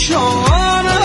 کشانم.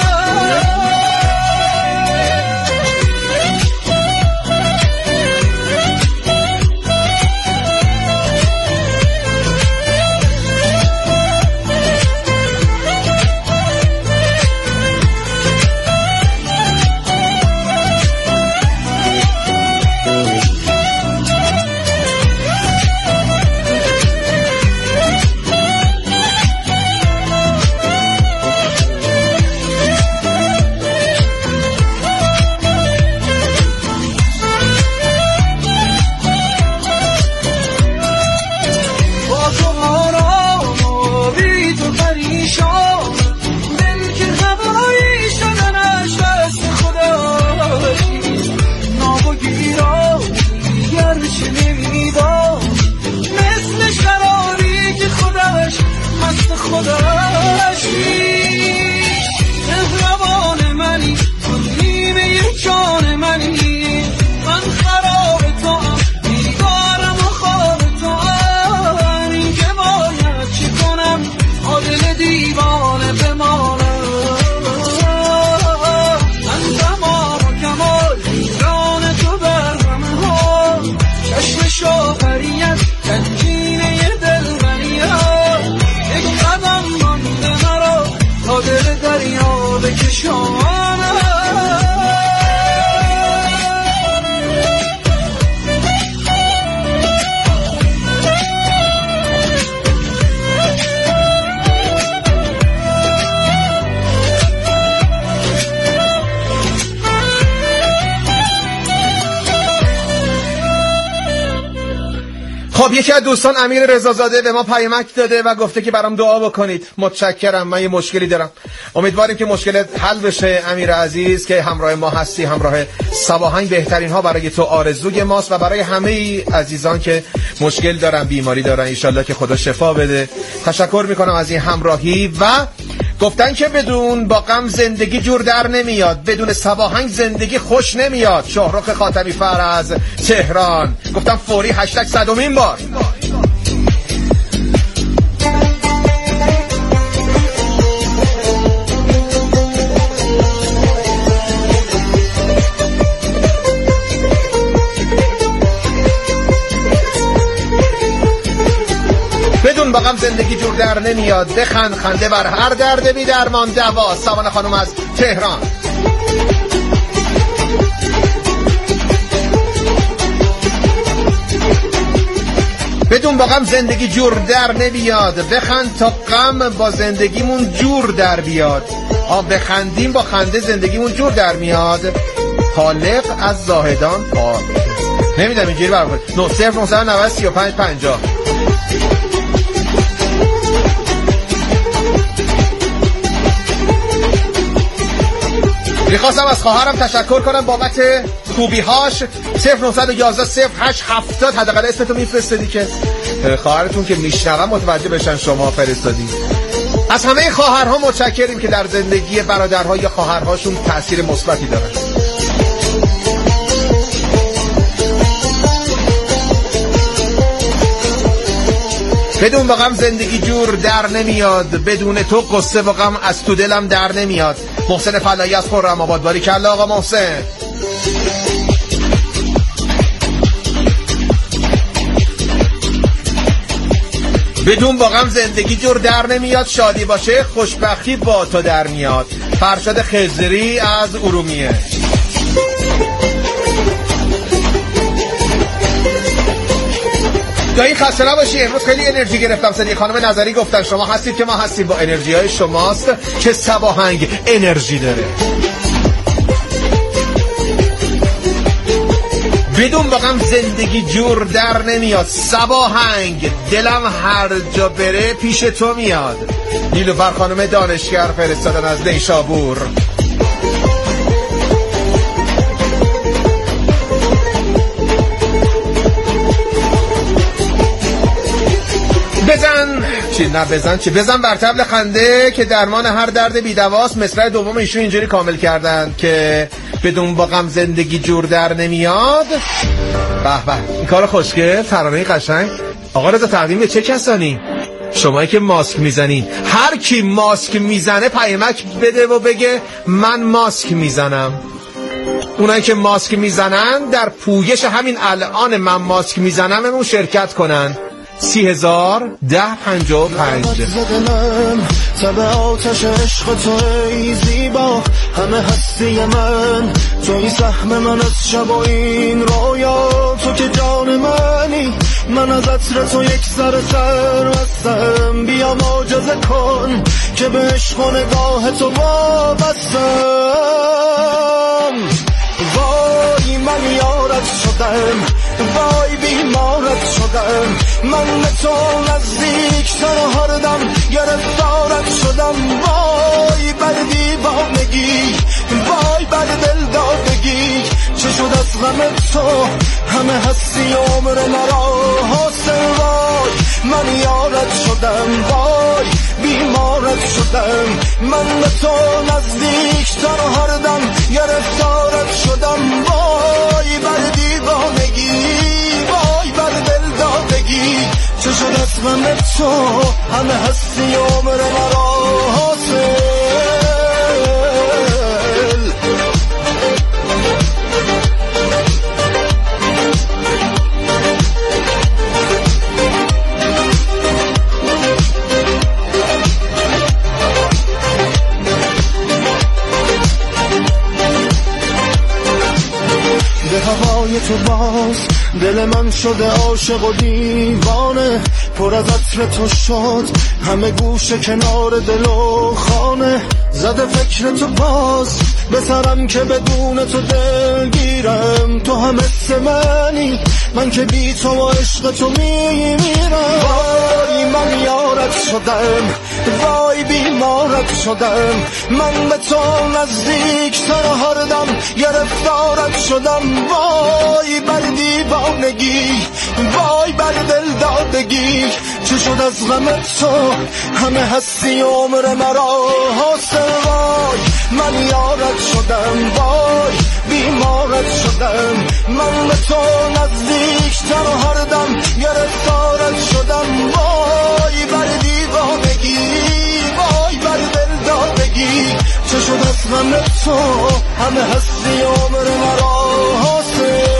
خب یکی از دوستان امیر رضازاده به ما پیامک داده و گفته که برام دعا بکنید. متشکرم. من یه مشکلی دارم، امیدواریم که مشکلت حل بشه. امیر عزیز که همراه ما هستی، همراه سواهنگ، بهترین ها برای تو آرزوی ماست و برای همه عزیزان که مشکل دارن، بیماری دارن، ان شاءالله که خدا شفا بده. تشکر میکنم از این همراهی. و گفتن که بدون با غم زندگی جور در نمیاد، بدون سواهنگ زندگی خوش نمیاد. شاهرخ خاتمی فر از تهران گفتم فوری هشتگ 100مین بار. بدون با غم زندگی جور در نمیاد، بخند خنده بر هر درد بی درمان دوا. سامان خانم از تهران. بدون با غم زندگی جور در نمیاد، بخند تا غم با زندگیمون جور در بیاد. بخندیم با خنده زندگیمون جور در میاد. خالق از زاهدان پاک. نمیدونم اینجوری برای 0990 35 50. میخواستم از خواهرم تشکر کنم بابت خوبی‌هاش. 0911 0870 حداقل اسمتو میفرستادی که خواهرتون که میشنون متوجه بشن شما فرستادی. از همه خواهرها متشکریم که در زندگی برادرها یا خواهرهاشون تأثیر مثبتی دارن. بدون با غم زندگی جور در نمیاد، بدون تو قصه و غم از تو دلم در نمیاد. محسن فلایی از خرم آباد. باریکلا آقا محسن. بدون با غم زندگی جور در نمیاد، شادی باشه خوشبختی با تو در میاد. فرشاد خضری از ارومیه. دایی خسته نباشی، امروز خیلی انرژی گرفتم. صدیق خانم نظری گفتن شما هستید که ما هستیم، با انرژی های شماست که سواهنگ انرژی داره. بدون با غم زندگی جور در نمیاد، سواهنگ دلم هر جا بره پیش تو میاد. نیلوفر خانم دانشگر فرستادن از نیشابور. بزن بر طبل خنده که درمان هر درد بی‌دواست. مصرع دوم ایشون اینجوری کامل کردن که بدون با غم زندگی جور در نمیاد. به به، این کار خوشگل، ترانه قشنگ. آقا رضا تقدیم به چه کسانی؟ شمایی که ماسک میزنین، هر کی ماسک میزنه پیامک بده و بگه من ماسک میزنم. اونایی که ماسک میزنن در پویش همین الان من ماسک میزنم اون شرکت کنن. 301055 تب آتش عشق تو ای زیبا، همه هستی من توی سهم من از شب و این رویا، تو که جان منی، من از عطر تو یک سر مستم، بیا معجزه کن که به عشق و نگاه تو وابستم. وای من یارت شدم، وای بیمارت شدم، من به تو نزدیکتر و هر دم گرفتارت شدم. وای بر دیوانگی، وای بر دل دادگی، چه شد از غم تو همه هستی عمر مرا حاصل. وای من یارت شدم، وای بیمارت شدم، من به تو نزدیکتر و هر دم گرفتارت شدم. وای بر دیوانگی، وای بر دل دادگی، چه شد از غم تو همه هستی عمر مرا حاصل. به هوای تو باز دل من شده عاشق و دیوانه، پر از عطر تو شد همه گوشه کنار دل و خانه. زده فکر تو باز به سرم که بدون تو دلگیرم، تو هم مثل منی، من که بی تو و عشق تو میمیرم. وای من یارت شدم، وای بیمارت شدم، من به تو نزدیکتر و هر دم گرفتارت شدم. وای بر دیوانگی، وای بر دل دادگی، چه شد از غم تو همه هستی عمر مرا حاصل. وای من یارت شدم، وای بیمارت شدم، من به تو نزدیکتر و هر دم گرفتارت شدم. وای بر دیوانگی، وای بر دل دادگی، چه شد از غم تو همه هستی عمر مرا حاصل.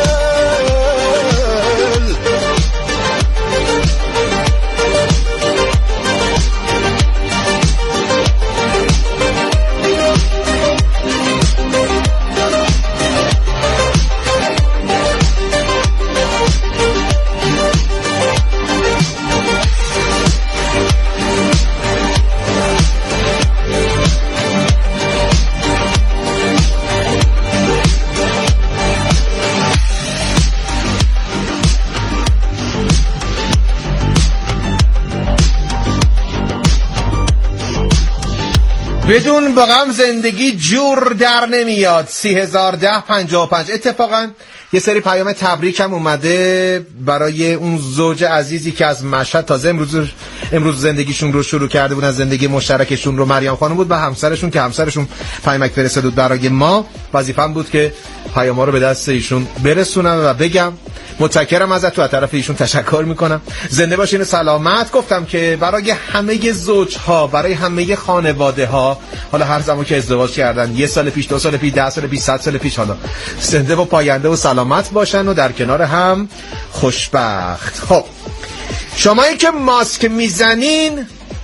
بدون با غم زندگی جور در نمیاد. 301055. اتفاقا یه سری پیام تبریک هم اومده برای اون زوج عزیزی که از مشهد تازه امروز زندگیشون رو شروع کرده بودن، زندگی مشترکشون رو. مریم خانم بود و همسرشون که همسرشون پیامک فرستاد برای ما. وظیفه‌م بود که پیام‌ها رو به دست ایشون برسونم و بگم متشکرم ازت، از طرف ایشون تشکر میکنم. زنده باشین سلامت. گفتم که برای همه زوجها، برای همه خانواده ها، حالا هر زمان که ازدواج کردن، 1 سال پیش، 2 سال پیش، 10 سال پیش، 100 سال پیش، حالا زنده و پاینده و سلامت باشن و در کنار هم خوشبخت. خب شمایی که ماسک میزنین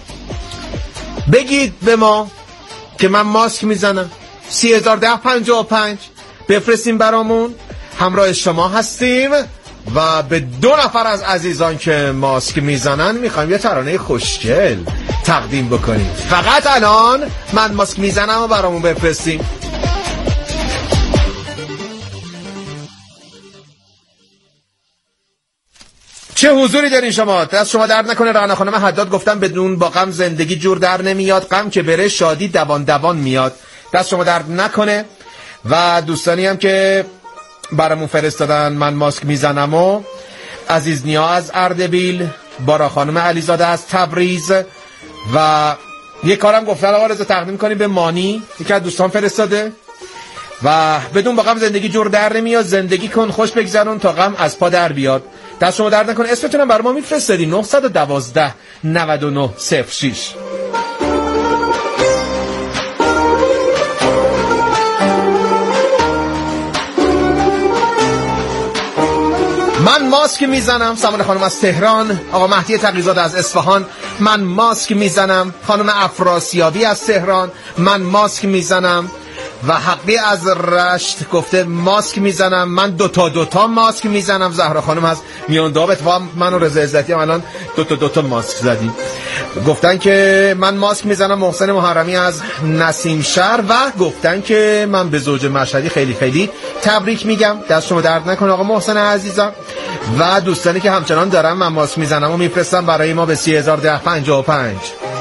بگید به ما که من ماسک میزنم. 301055 بفرستیم برامون، همراه شما هستیم و به 2 نفر از عزیزان که ماسک میزنن میخوایم یه ترانه خوشگل تقدیم بکنیم. فقط الان من ماسک میزنم و برامون بفرستیم. چه حضوری دارین شما. دست شما درد نکنه. رعنا خانم حداد گفتم بدون با غم زندگی جور در نمیاد، غم که بره شادی دوان دوان میاد. دست شما درد نکنه. و دوستانی هم که برامون فرستادن من ماسک میزنم و عزیز نیا از اردبیل، بارا خانم علیزاده از تبریز و یه کارم گفتن آقا رضا تقدیم کنی به مانی، یکی از دوستان فرستاده. و بدون با غم زندگی جور در نمیاد، زندگی کن خوش بگذرون تا غم از پا در بیاد. دست شما درد نکنه. اسمتونم برای ما میفرستادین 912 99 06. من ماسک میزنم. سامان خانم از تهران، آقا مهدی تقی‌زاده از اصفهان، من ماسک میزنم. خانم افراسیابی از تهران، من ماسک میزنم. و حقی از رشت گفته ماسک میزنم. من دوتا ماسک میزنم. زهرا خانم از میانداب، اتفاقا من و رضا عزتی هم الان دوتا ماسک زدیم. گفتن که من ماسک میزنم. محسن محرمی از نسیم شهر و گفتن که من به زوج مشهدی خیلی خیلی تبریک میگم. دست شما درد نکنه آقا محسن عزیزم. و دوستانی که همچنان دارم من ماسک میزنم و میفرستم برای ما به 301055.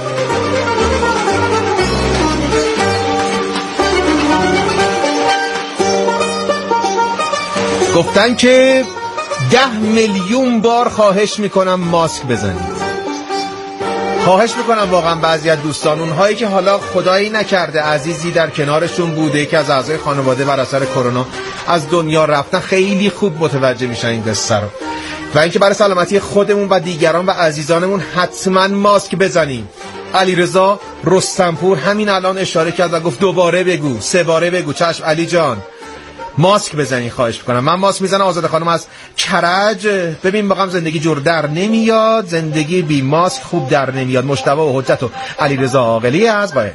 گفتن که 10 میلیون بار خواهش میکنم ماسک بزنید. خواهش میکنم واقعا بعضی از دوستان، اونهایی که حالا خدایی نکرده عزیزی در کنارشون بوده که از اعضای خانواده بر اثر کرونا از دنیا رفتن، خیلی خوب متوجه میشن این قصه رو و اینکه برای سلامتی خودمون و دیگران و عزیزانمون حتما ماسک بزنیم. علیرضا رستمپور همین الان اشاره کرد و گفت 2 باره بگو 3 باره بگو. چشم علی جان، ماسک بزنی خواهش میکنم. من ماسک میزنم. آزاده خانم از کرج، ببین واقعا زندگی جور در نمیاد، زندگی بی ماسک خوب در نمیاد. مجتبی و حجت و علیرضا عاقلی از باید.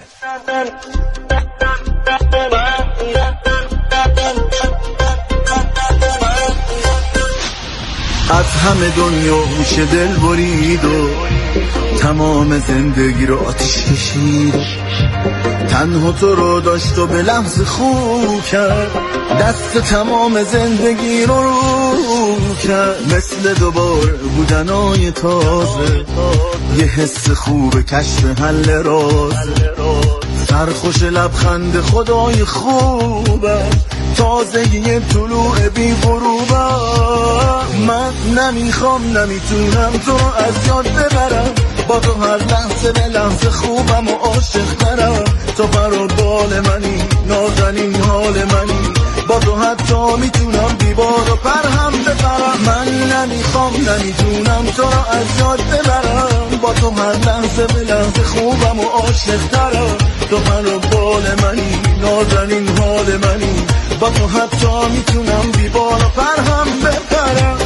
از همه دنیا هوش دل برید و تمام زندگی رو آتش کشید، تنها تو رو داشت و به لحظه خوب کرد، دست تمام زندگی رو کرد، مثل دوباره بودنای تازه، یه حس خوب کشف حل راز، سرخوش لبخند خدای خوبه، تازگی طلوع بی غروبه. من نمیخوام نمیتونم تو رو از یاد ببرم، با تو هر لحظه به لحظه خوبم و عاشق ترم، تو پر و بال منی، نازنین حال منی، با تو حتی میتونم دیوار و پر هم بپرم. من نمیخوام نمیتونم تو رو از یاد ببرم، با تو هر لحظه به لحظه خوبم و عاشق ترم، تو پر و بال منی، نازنین حال منی، با تو حتی میتونم دیوار و پر هم بپرم.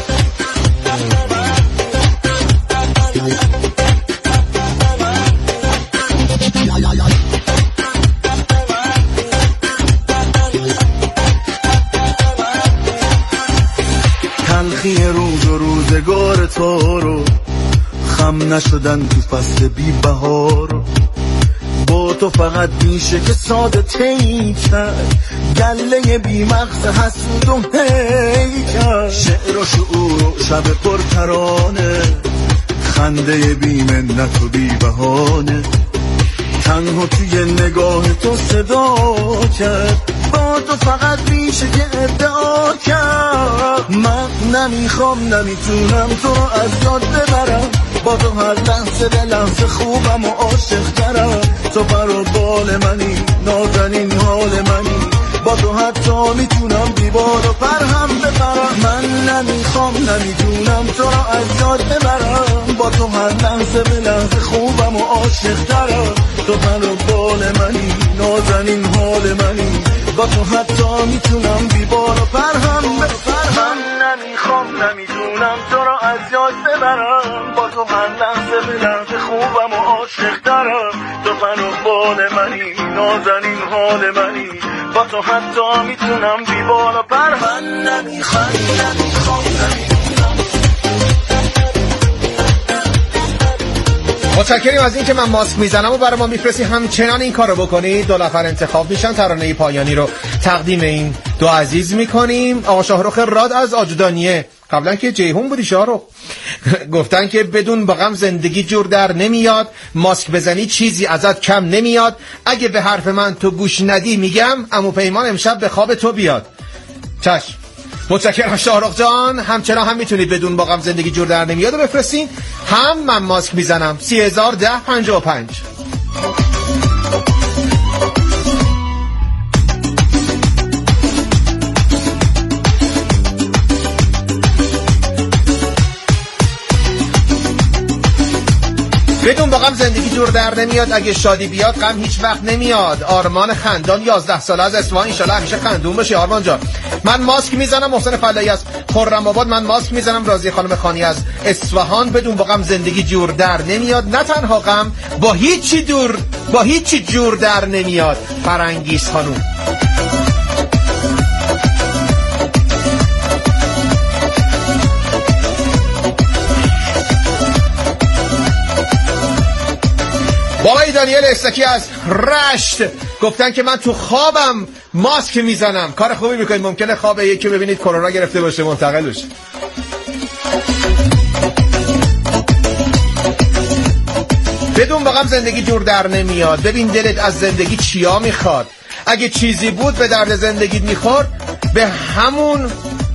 تلخی روز و روزگار تو رو، خم نشدن تو فصل بی بهار، با تو فقط میشه که ساده تی کرد، گله بی مغز حسود و هی کرد، شعر و شعور و شب پر ترانه، خنده بی منت و بی بهانه، تنها توی نگاه تو صدا کرد، با تو فقط میشه که ادعا کرد. من نمیخوام نمیتونم تو رو از یاد ببرم، با تو هر لحظه به لحظه خوبم و عاشق ترم، تو پر و بال منی، نازنین حال منی، با تو حتی میتونم دیوار و پر هم بپرم. من نمیخوام نمیتونم تو رو از یاد ببرم، با تو هر لحظه به لحظه خوبم و عاشق ترم، تو پر و بال منی، نازنین حال منی، با تو حتی میتونم دیوار و پر هم بپرم. من نمیخوام نمیتونم تو رو از یاد ببرم، با تو هر لحظه به لحظه خوبم و عاشق ترم، تو پر و بال منی، نازنین حال منی، با تو حتی میتونم دیوار و پر. من نمیخوام متشکریم از این که من ماسک میزنم و برای ما میفرستی. همچنان این کار رو بکنید. 2 نفر انتخاب میشن. ترانه پایانی رو تقدیم این دو عزیز میکنیم. آقا شاهرخ راد از آجدانیه، قبلا که جیهون بودی شاهرخ، گفتن که بدون با غم زندگی جور در نمیاد، ماسک بزنی چیزی ازت کم نمیاد، اگه به حرف من تو گوش ندی میگم عمو پیمان امشب به خواب تو بیاد. چشم. متشکرم شاهرخ جان. همچنان هم میتونید بدون با غم زندگی جور در نمیاد و بفرستین. هم من ماسک میزنم 301055. بدون با غم زندگی جور در نمیاد، اگه شادی بیاد غم هیچ وقت نمیاد. آرمان خندان 11 ساله از اصفهان، ان شاءالله همیشه خندون باشی آرمان جان. من ماسک میزنم، محسن فلاحی از خرم آباد. من ماسک میزنم، راضیه خانم خانی از اصفهان. بدون با غم زندگی جور در نمیاد، نه تنها غم با هیچی جور در نمیاد. فرنگیس خانم. بابای دانیل استکی از رشت گفتن که من تو خوابم ماسک میزنم. کار خوبی میکنید، ممکنه خواب یکی ببینید کرونا گرفته باشه منتقل بشه. بدون با غم زندگی جور در نمیاد. ببین دلت از زندگی چیا میخواد. اگه چیزی بود به درد زندگیت میخورد، به همون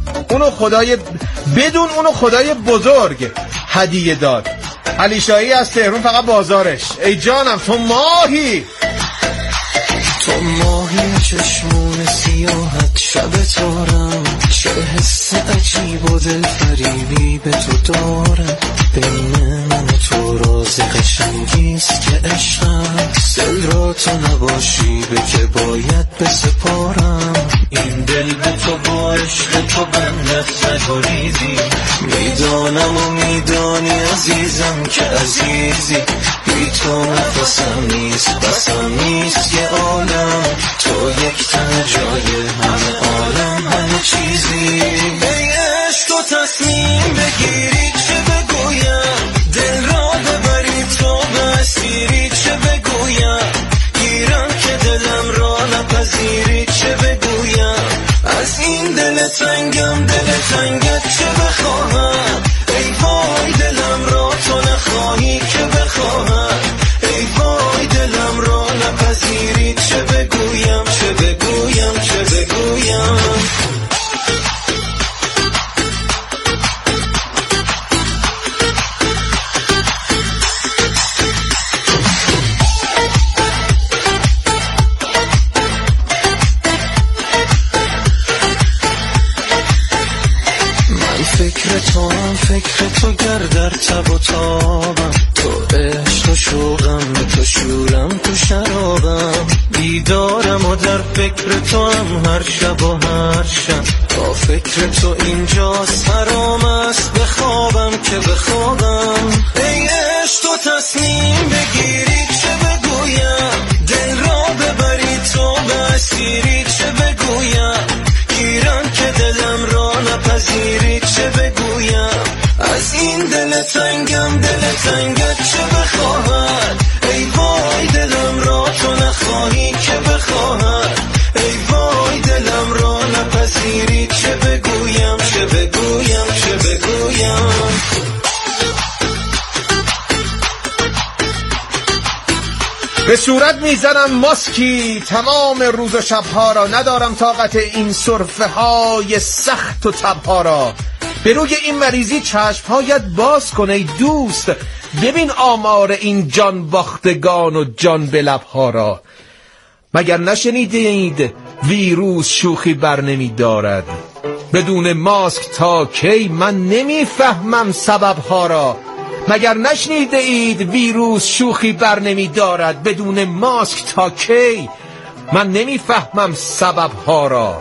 بدون اونو خدای بزرگ هدیه داد. علی شاهی از تهران فقط بازارش. ای جانم تو ماهی چشمون سیاحت شب تارم، چه حس عجیب و دل فریبی به تو دارم. بین من و تو راز قشنگیست که عشقم، دل را تو نباشی به که باید بسپارم. این دل به تو با عشق تو بندت نگریزی، میدانم و میدانی عزیزم که عزیزی. بی تو نفسم نیست، بسم نیست که عالم، تو یک تن جای همه عالم همه چیزی. ای عشق تو تصمیم بگیری چه بگویم، دل را ببری تو به اسیری چه بگویم. گیرم که دلم را نپذیری چه بگویم. از این دل تنگم دل تنگت چه بخواهم. ای وای دلم را تو نخواهی که بخواهم. ای وای دلم را نپذیری چه بگویم چه بگویم چه بگویم. فکر تو گر در تب و تابم، تو عشق و شوقم به تو شورم تو شرابم. بیدارم و در فکر تو هم هر شب و هر شب، تا فکر تو اینجاست حرام است بخوابم که بخوابم. ای عشق تو تصمیم بگیری چه بگویم، دل را ببری تو به اسیری چه بگویم. گیرم که دلم را نپذیری چه بگویم. از این دل تنگم دل تنگت چه بخواهد. ای وای دلم را تو نخواهی که بخواهد. ای وای دلم را نپذیری چه بگویم چه بگویم چه بگویم. به صورت میزنم ماسکی تمام روز و شبها را، ندارم طاقت این سرفه های سخت و تبها را. به روی این مریضی چشمهایت باز کن ای دوست، ببین آمار این جان باختگان و جان به لبها را. مگر نشنیدید ویروس شوخی بر نمی دارد، بدون ماسک تا کی من نمیفهمم سببها را. مگر نشنیده اید ویروس شوخی بر نمی دارد، بدون ماسک تا کی من نمیفهمم سببها را.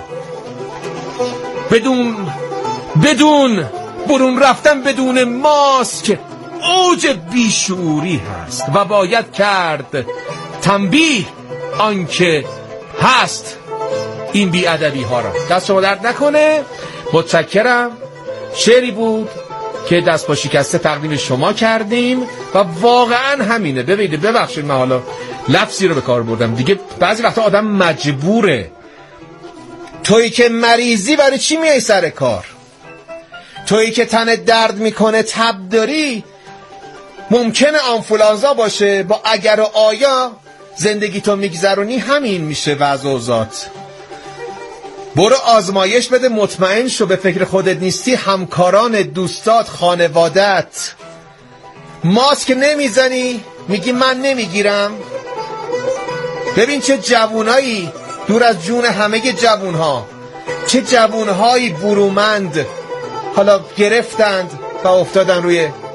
برون رفتن بدون ماسک اوج بیشعوری هست و باید کرد تنبیه آنکه هست این بی‌ادبی ها را. دست شما درد نکنه، متشکرم. شعری بود که دست با شکسته تقدیم شما کردیم و واقعا همینه. ببخشید من حالا لفظی رو به کار بردم دیگه، بعضی وقتا آدم مجبوره. تویی که مریضی برای چی میای سر کار؟ تویی که تنت درد میکنه تب داری، ممکنه آنفولانزا باشه، با اگر و آیا زندگی تو میگذرونی همین میشه وضع و ذات. برو آزمایش بده، مطمئن شو به فکر خودت نیستی، همکاران، دوستات، خانوادت. ماسک نمیزنی میگی من نمیگیرم. ببین چه جوونایی دور از جون همه جوونها، چه جوونهایی برومند حالا گرفتند و افتادن روی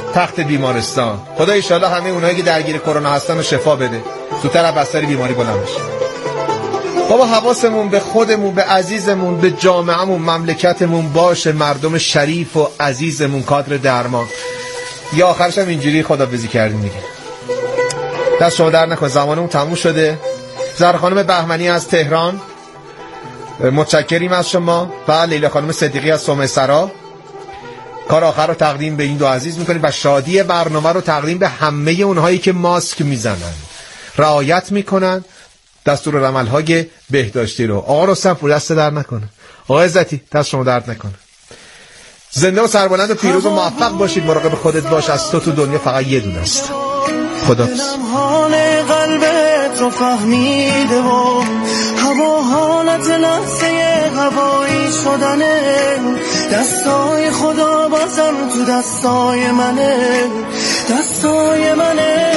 تخت بیمارستان. خدا ان شاءالله همه اونایی که درگیر کرونا هستن رو شفا بده، زودتر از بستر بیماری بلند بشه. بابا حواسمون به خودمون، به عزیزمون، به جامعهمون، مملکتمون باشه، مردم شریف و عزیزمون کادر درمان. یا آخرش هم اینجوری خداحافظی کردیم دیگه. دست شما در نکنه، زمانمون تموم شده. زهرا خانم بهمنی از تهران متشکریم از شما و لیلا خانم صدیقی از سمسرا. کار آخر رو تقدیم به این دو عزیز میکنیم و شادی برنامه رو تقدیم به همه اونهایی که ماسک میزنن، رعایت میکنن دستورالعمل‌های بهداشتی رو. آقا رستم پور دست در نکنه، آقا عزتی دست شما درد نکنه. زنده و سربلند و پیروز و موفق باشید. مراقب خودت باش، از تو دنیا فقط یه دونه است. خداحافظ. حال قلبت رو فهمیده و هوا حالت لحظه هوایی شدنه، دستای خدا بازم تو دستای منه، دستای منه.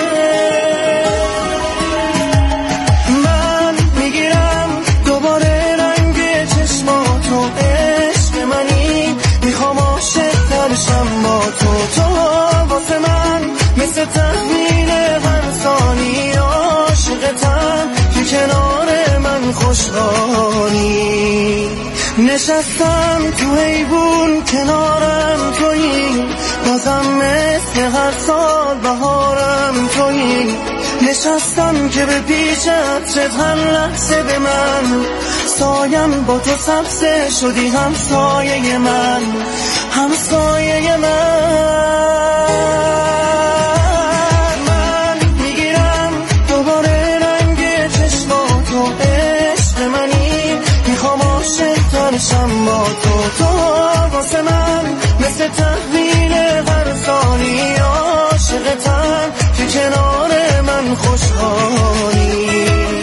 من میگیرم دوباره رنگ چشماتو، عشق منی، میخوام عاشق‌تر شم با تو واسه من مثل تحویل هر ثانی عاشقتم که کنار من خوشحالی. نشستم تو حیبون کنارم تویی، بازم مثل هر سال بهارم تویی. نشستم که به پیشت شد هر لحظه به من، سایم با تو سبزه شدی همسایه من، همسایه من. من میگیرم دوباره رنگ چشماتو، عشق منی، میخوام عاشق‌تر شم با تو واسه من مثل تحویل هر ثانی عاشقتم که کنار من خوشحالی.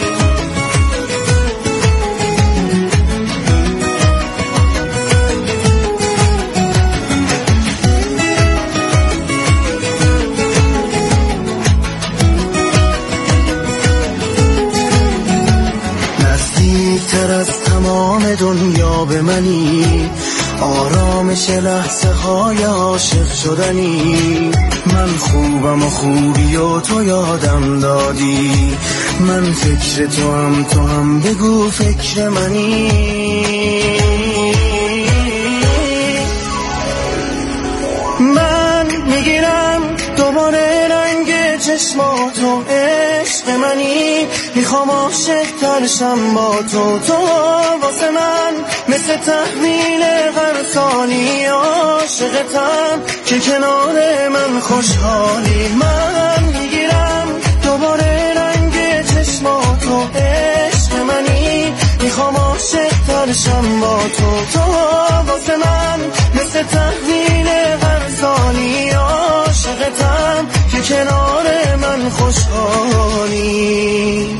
نزدیکتر از تمام دنیا به منی، آرامش لحظه های عاشق شدنی. من خوبم و خوبی و تو یادم دادی، من فکر تو هم بگو فکر منی. من میگیرم دوباره رنگ چشماتو، عشق منی، میخوام عاشق‌تر شم با تو واسه من مثل تحویل هر ثانی عاشقتم که کنار من خوشحالی. من میگیرم دوباره رنگ چشماتو، عشق منی، میخوام عاشق‌تر شم با تو واسه من مثل تحویل هر ثانی عاشقتم که کنار من خوشحالی.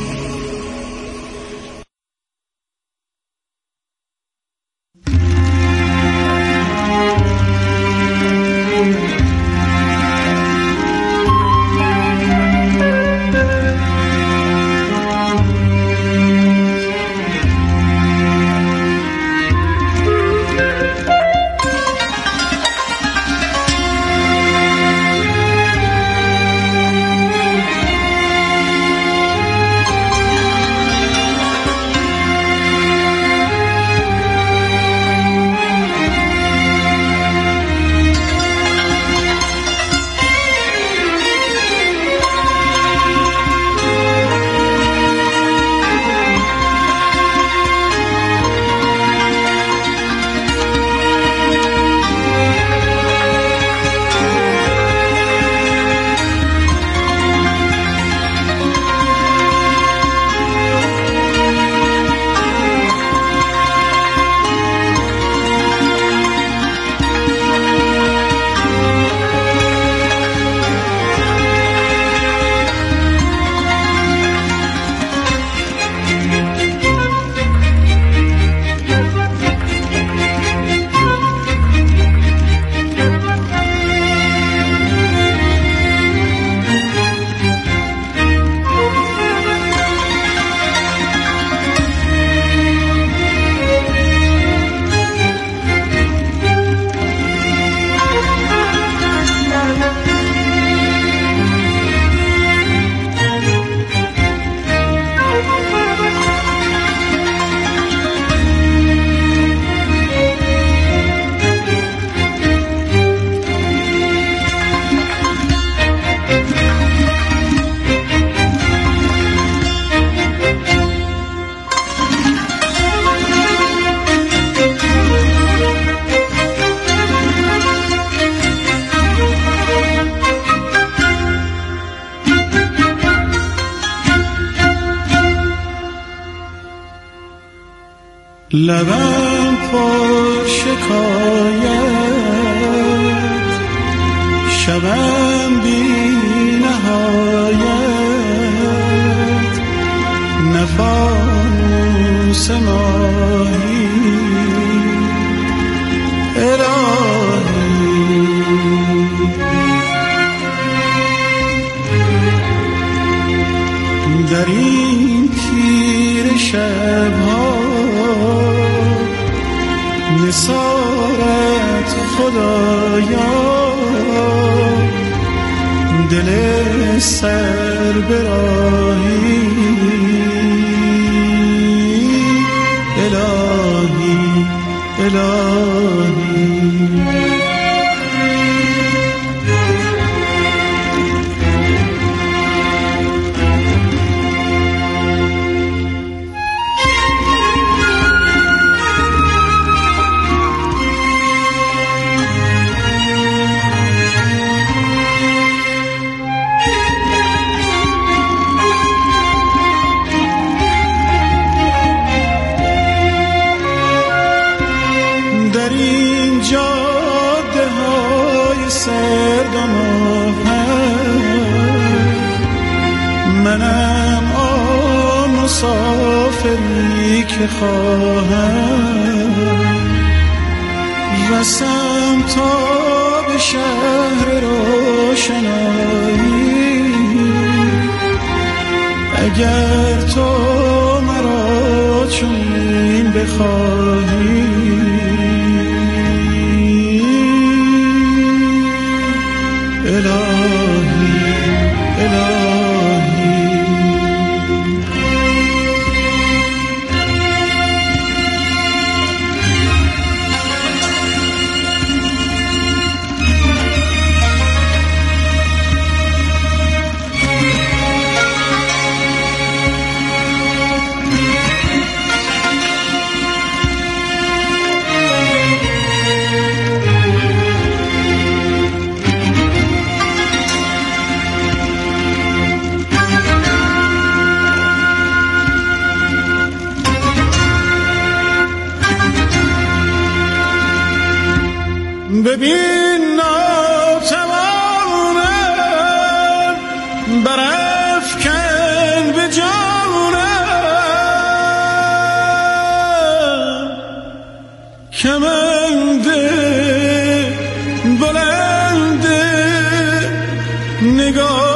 لبم پر شکایت، شبم بی نهایت، نفانوس ماهی الهی. در این تیره شبها نثارت خدایا، دل سر براهی الهی الهی. منم آن مسافری که خواهم رسم تا به شهر روشنایی. اگر تو مرا چنین بخواهی الهی الهی. ببین ناتوانم برافکن به جانم، کمند بلند نگاه